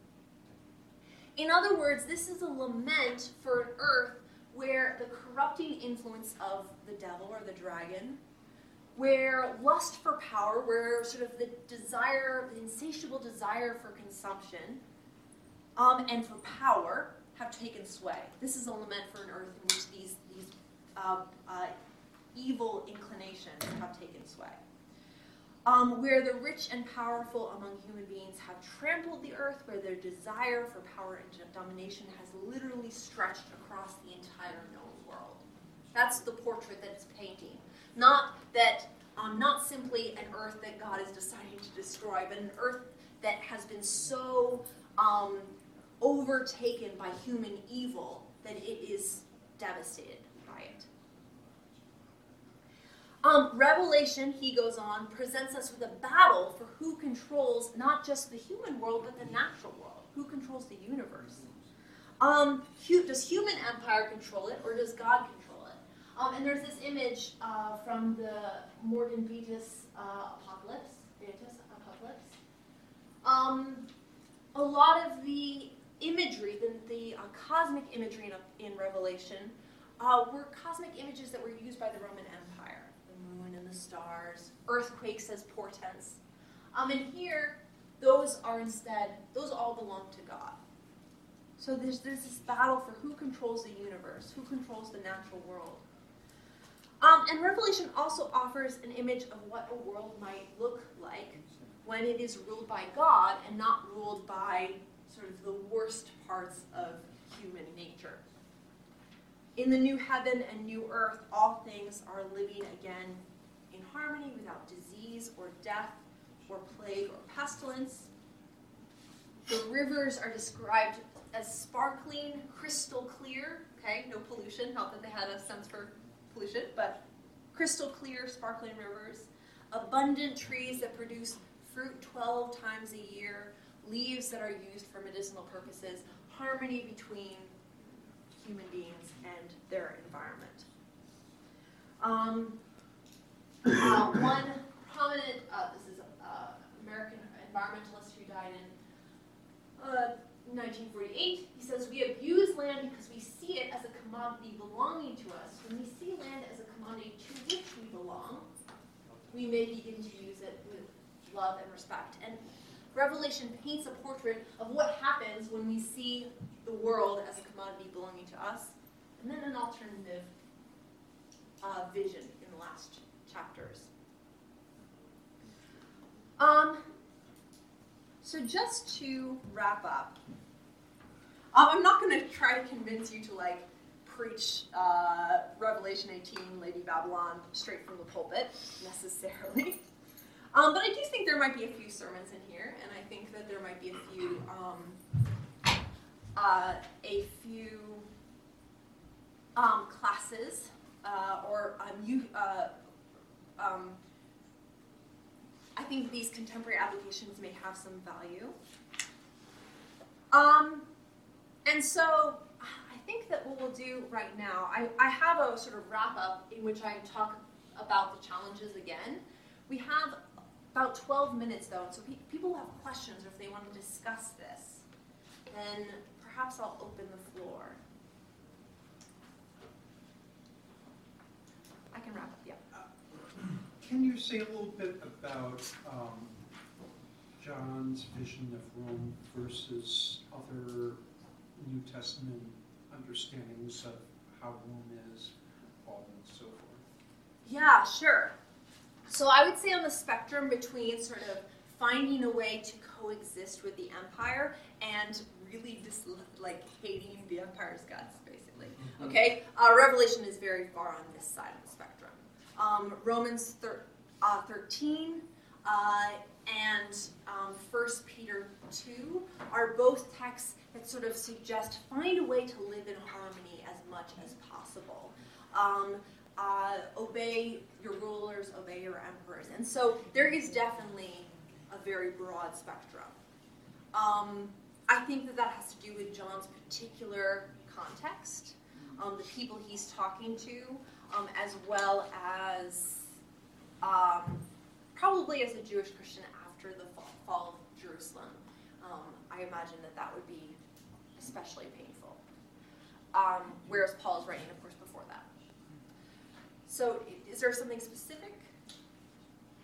In other words, this is a lament for an earth where the corrupting influence of the devil or the dragon where lust for power, where sort of the desire, the insatiable desire for consumption, um, and for power have taken sway. This is a lament for an earth in which these, these uh, uh, evil inclinations have taken sway. Um, where the rich and powerful among human beings have trampled the earth, where their desire for power and domination has literally stretched across the entire known world. That's the portrait that it's painting. Not that, um, not simply an earth that God is deciding to destroy, but an earth that has been so um, overtaken by human evil that it is devastated by it. Um, Revelation, he goes on, presents us with a battle for who controls not just the human world, but the natural world. Who controls the universe? Um, hu- does human empire control it, or does God control it? Um, and there's this image uh, from the Morgan Beatus uh, Apocalypse. Beatus Apocalypse. Um, a lot of the imagery, the, the uh, cosmic imagery in, in Revelation, uh, were cosmic images that were used by the Roman Empire. Moon and the stars, earthquakes as portents. Um, and here, those are instead, those all belong to God. So there's, there's this battle for who controls the universe, who controls the natural world. Um, and Revelation also offers an image of what a world might look like when it is ruled by God and not ruled by sort of the worst parts of human nature. In the new heaven and new earth, all things are living again in harmony without disease or death or plague or pestilence. The rivers are described as sparkling, crystal clear, okay, no pollution, not that they had a sense for pollution, but crystal clear, sparkling rivers. Abundant trees that produce fruit twelve times a year, leaves that are used for medicinal purposes, harmony between human beings and their environment. Um, uh, one prominent, uh, this is an uh, American environmentalist who died in uh, nineteen forty-eight. He says, "We abuse land because we see it as a commodity belonging to us. When we see land as a commodity to which we belong, we may begin to use it with love and respect." And Revelation paints a portrait of what happens when we see the world as a commodity belonging to us, and then an alternative uh, vision in the last chapters. Um, so just to wrap up, um, I'm not going to try to convince you to like preach uh, Revelation eighteen, Lady Babylon, straight from the pulpit, necessarily. Um, but I do think there might be a few sermons in here, and I think that there might be a few, um, uh, a few um, classes uh, or um, you. Uh, um, I think these contemporary applications may have some value. Um, and so I think that what we'll do right now, I, I have a sort of wrap up in which I talk about the challenges again. We have about twelve minutes though, so pe- people have questions or if they want to discuss this, then perhaps I'll open the floor. I can wrap up, yeah. Can you say a little bit about um, John's vision of Rome versus other New Testament understandings of how Rome is, Paul and so forth? Yeah, sure. So I would say on the spectrum between sort of finding a way to coexist with the empire and really dis- like hating the empire's guts, basically. Mm-hmm. Okay, uh, Revelation is very far on this side of the spectrum. Um, Romans thir- uh, thirteen uh, and um, First Peter two are both texts that sort of suggest find a way to live in harmony as much as possible. Um, uh, obey your rulers, obey your emperors. And so there is definitely a very broad spectrum. Um, I think that that has to do with John's particular context, um, the people he's talking to, um, as well as um, probably as a Jewish Christian after the fall of Jerusalem. Um, I imagine that that would be especially painful. Um, whereas Paul is writing, of course, before that. So is there something specific?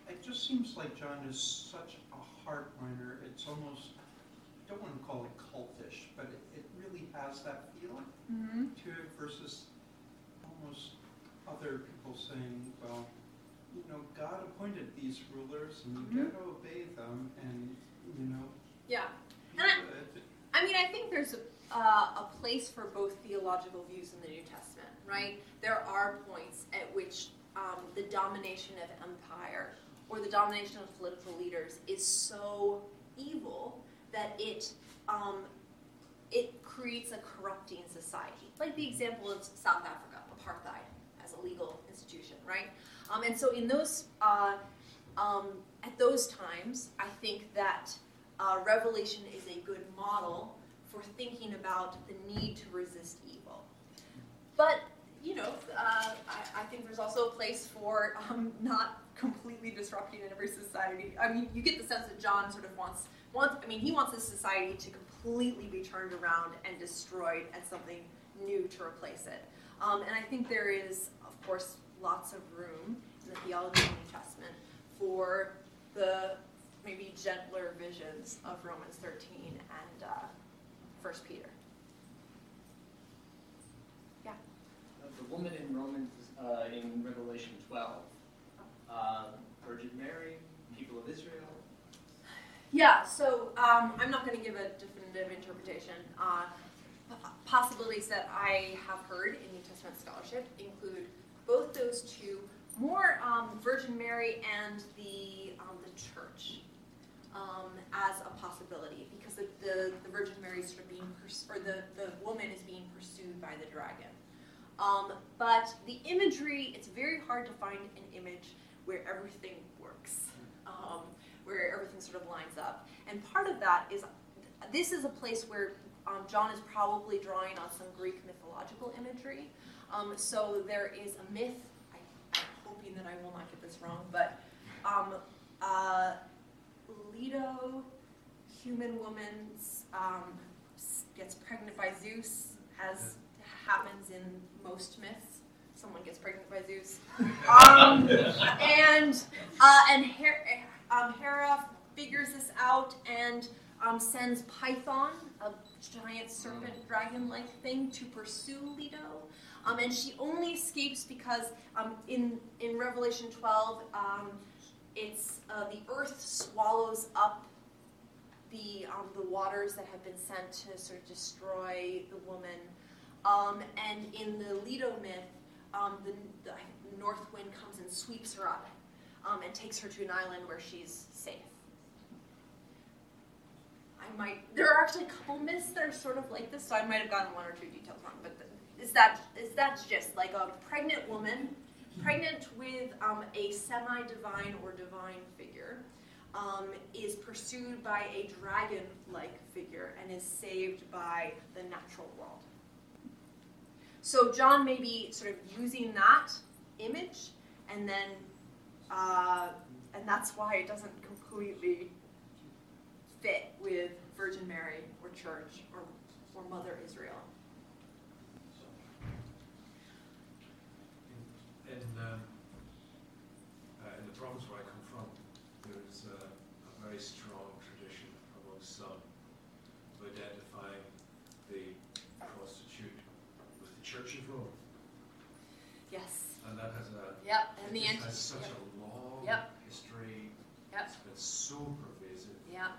it just seems like John is such a hardliner. It's almost, I don't want to call it cultish, but it, it really has that feel Mm-hmm. to it versus almost other people saying, well, you know, God appointed these rulers and you Mhm. got to obey them and, you know, Yeah. be And I- good. I mean, I think there's a, uh, a place for both theological views in the New Testament, right? There are points at which um, the domination of empire or the domination of political leaders is so evil that it um, it creates a corrupting society. Like the example of South Africa, apartheid as a legal institution, right? Um, and so in those, uh, um, at those times, I think that uh, Revelation is a good model for thinking about the need to resist evil. But, you know, uh, I, I think there's also a place for um, not completely disrupting in every society. I mean, you get the sense that John sort of wants, wants I mean, he wants this society to completely be turned around and destroyed and something new to replace it. Um, and I think there is, of course, lots of room in the theology of the New Testament for the maybe gentler visions of Romans thirteen and uh, First Peter. Yeah. Uh, the woman in Romans, uh, in Revelation twelve, uh, Virgin Mary, people of Israel. Yeah, so um, I'm not going to give a definitive interpretation. Uh, possibilities that I have heard in New Testament scholarship include both those two, more um, Virgin Mary and the um, the church um, as a possibility, because the, the, the Virgin Mary is sort of being pers- or the, the woman is being pursued by the dragon. Um, but the imagery, it's very hard to find an image where everything works. Um, where everything sort of lines up. And part of that is, this is a place where um, John is probably drawing on some Greek mythological imagery. Um, so there is a myth, I, I'm hoping that I will not get this wrong, but um, uh, Leto, human woman, um, gets pregnant by Zeus, as happens in most myths. Someone gets pregnant by Zeus. Um, and uh, and Her- um, Hera figures this out and um, sends Python, a giant serpent dragon-like thing, to pursue Leto. Um, and she only escapes because um, in in Revelation twelve, um, it's uh, the earth swallows up the um, the waters that have been sent to sort of destroy the woman. Um, and in the Leto myth, um, the, the north wind comes and sweeps her up um, and takes her to an island where she's safe. I might. There are actually a couple myths that are sort of like this, so I might have gotten one or two details wrong. But the, is that is that just like a pregnant woman, pregnant with um, a semi-divine or divine figure, um, is pursued by a dragon-like figure and is saved by the natural world. So John may be sort of using that image, and then, uh, and that's why it doesn't completely fit with Virgin Mary or Church or or Mother Israel. In, in, um, uh, in the province where I come from, there is uh, a very strong tradition among some of identifying the prostitute with the Church of Rome. Yes. And that has a Yep. And it the just anti- has such yep. a long Yep. history. Yep. It's been so pervasive. Yeah.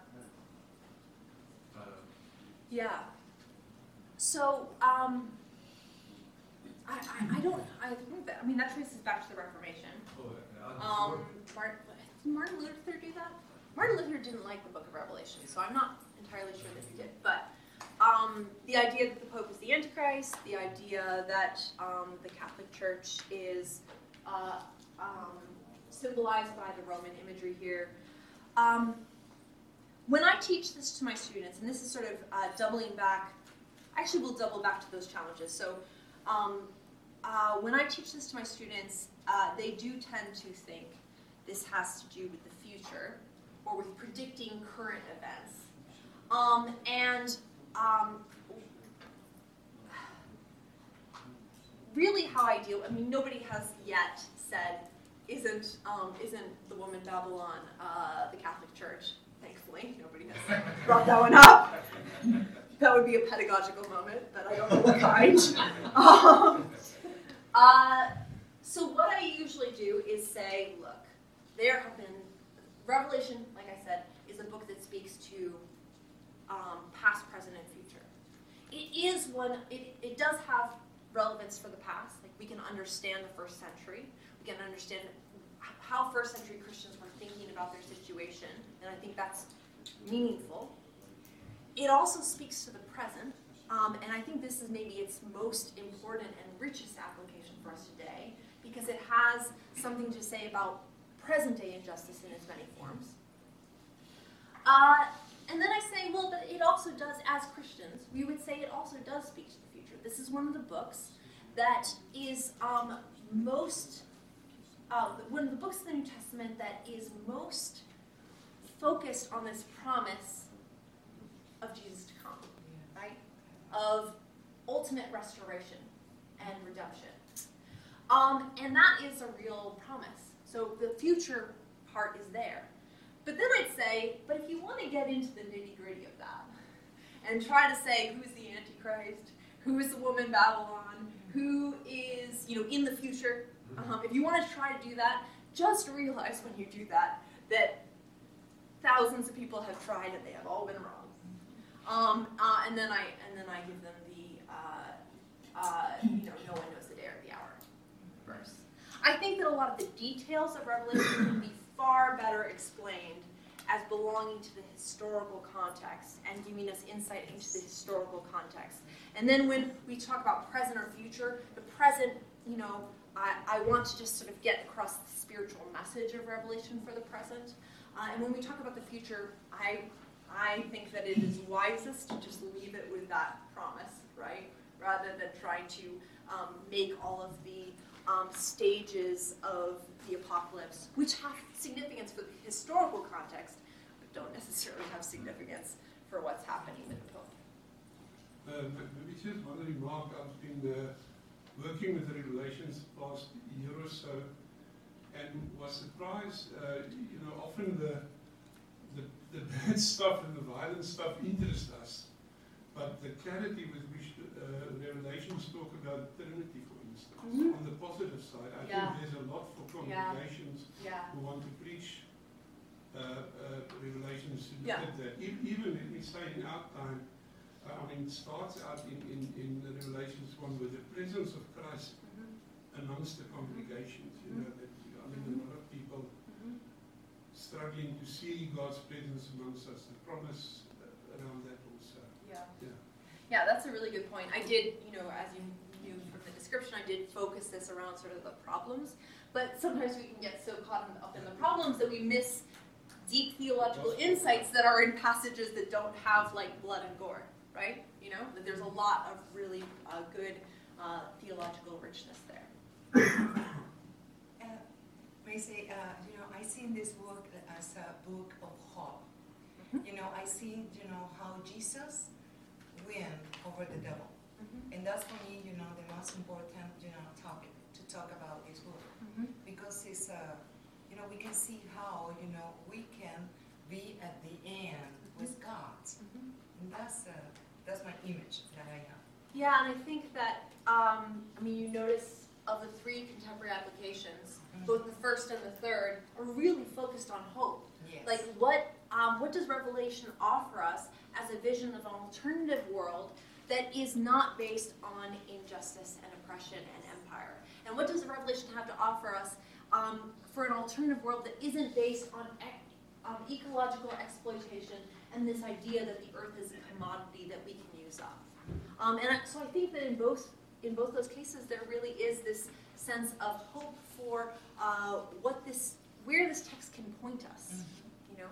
Um, Yeah. So, um, I, I, I don't, I think that, I mean, that traces back to the Reformation. oh, yeah, and Um, before- Martin, did Martin Luther do that? Martin Luther didn't like the Book of Revelation, so I'm not entirely sure that he did. But um, the idea that the Pope is the Antichrist, the idea that um, the Catholic Church is uh, um, symbolized by the Roman imagery here. Um, when I teach this to my students, and this is sort of uh, doubling back, actually we'll double back to those challenges. So um, uh, when I teach this to my students, uh, they do tend to think this has to do with the future or with predicting current events. Um, and um, really how I deal, I mean, nobody has yet said isn't um, isn't the woman Babylon uh, the Catholic Church. Thankfully, nobody has brought that one up. That would be a pedagogical moment, but I don't know what kind. um, uh, so what I usually do is say, look, there have been, Revelation, like I said, is a book that speaks to um, past, present, and future. It is one, it, it does have relevance for the past. Like, we can understand the first century. We can understand how first century Christians were thinking about their situation, and I think that's meaningful. It also speaks to the present, um, and I think this is maybe its most important and richest application for us today, because it has something to say about present-day injustice in its many forms. Uh, and then I say, well, but it also does, as Christians, we would say it also does speak to the future. This is one of the books that is um, most, uh, one of the books of the New Testament that is most focused on this promise of Jesus to come, right? Of ultimate restoration and redemption. Um, and that is a real promise. So the future part is there. But then I'd say, but if you want to get into the nitty-gritty of that and try to say who's the Antichrist, who is the woman Babylon, who is, you know, in the future, um, if you want to try to do that, just realize when you do that that thousands of people have tried and they have all been wrong. Um, uh, and then I and then I give them the uh, uh, you know no one knows the day or the hour verse. I think that a lot of the details of Revelation can be far better explained as belonging to the historical context and giving us insight into the historical context. And then when we talk about present or future, the present, you know, I, I want to just sort of get across the spiritual message of Revelation for the present. Uh, and when we talk about the future, I I think that it is wisest to just leave it with that promise, right? Rather than trying to um, make all of the um, stages of the apocalypse, which have significance for the historical context, but don't necessarily have significance for what's happening with the Pope. Uh, maybe just one remark. I've been uh, working with the Revelations the past year or so, and was surprised. Uh, you know, often the The, the bad stuff and the violent stuff interests us, but the clarity with which the uh, Revelations talk about Trinity, for instance, mm-hmm. on the positive side, I yeah. think there's a lot for congregations yeah. Yeah. who want to preach uh, uh, Revelations to look yeah. at that. E- even if we say in our time, uh, I mean, it starts out in, in, in the Revelations one with the presence of Christ mm-hmm. amongst the congregations. You know, that, I mean, mm-hmm. a lot of people struggling to see God's presence amongst us, the promise around that also. Yeah. Yeah. Yeah, that's a really good point. I did, you know, as you knew from the description, I did focus this around sort of the problems, but sometimes we can get so caught up in the problems that we miss deep theological insights that are in passages that don't have, like, blood and gore, right? You know, that there's a lot of really uh, good uh, theological richness there. I say, uh, you know, I see this book as a book of hope. Mm-hmm. You know, I see, you know, how Jesus win over the devil. Mm-hmm. And that's for me, you know, the most important, you know, topic to talk about this book. Mm-hmm. Because it's, uh, you know, we can see how, you know, we can be at the end mm-hmm. with God. Mm-hmm. And that's, uh, that's my image that I have. Yeah, and I think that, um, I mean, you notice of the three contemporary applications, mm-hmm. both the first and the third are really focused on hope. Yes. Like, what um, what does Revelation offer us as a vision of an alternative world that is not based on injustice and oppression and empire? And what does Revelation have to offer us um, for an alternative world that isn't based on ec- um, ecological exploitation and this idea that the earth is a commodity that we can use up? Um, and I, so I think that in both in both those cases, there really is this sense of hope for uh, what this, where this text can point us. Mm-hmm. You know.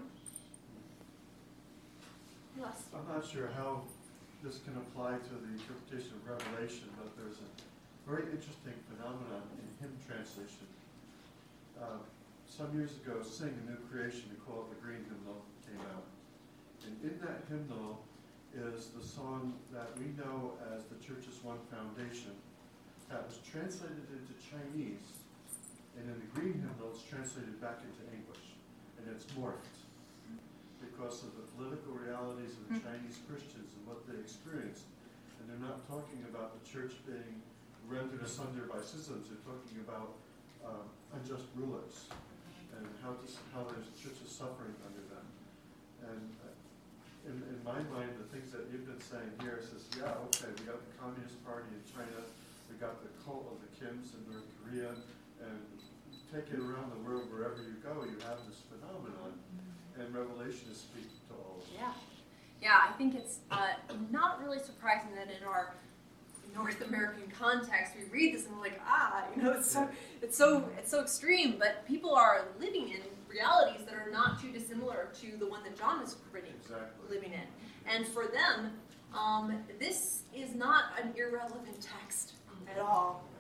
Yes. I'm not sure how this can apply to the interpretation of Revelation, but there's a very interesting phenomenon in hymn translation. Uh, some years ago, Sing a New Creation, we call it the Green Hymnal, came out. And in that hymnal is the song that we know as the Church's One Foundation that was translated into Chinese And in the green hymnal, it's translated back into English, and it's morphed because of the political realities of the Chinese Christians and what they experienced. And they're not talking about the church being rendered asunder by schisms. They're talking about um, unjust rulers and how, to, how the church is suffering under them. And uh, in, in my mind, the things that you've been saying here says, yeah, okay, we got the Communist Party in China, we got the cult of the Kims in North Korea, and take it around the world, wherever you go, you have this phenomenon, and Revelation is speaking to all of it. Yeah. Yeah, I think it's uh, not really surprising that in our North American context, we read this and we're like, ah, you know, it's so, it's so, it's so extreme. But people are living in realities that are not too dissimilar to the one that John is pretty Exactly. living in. And for them, um, this is not an irrelevant text at all.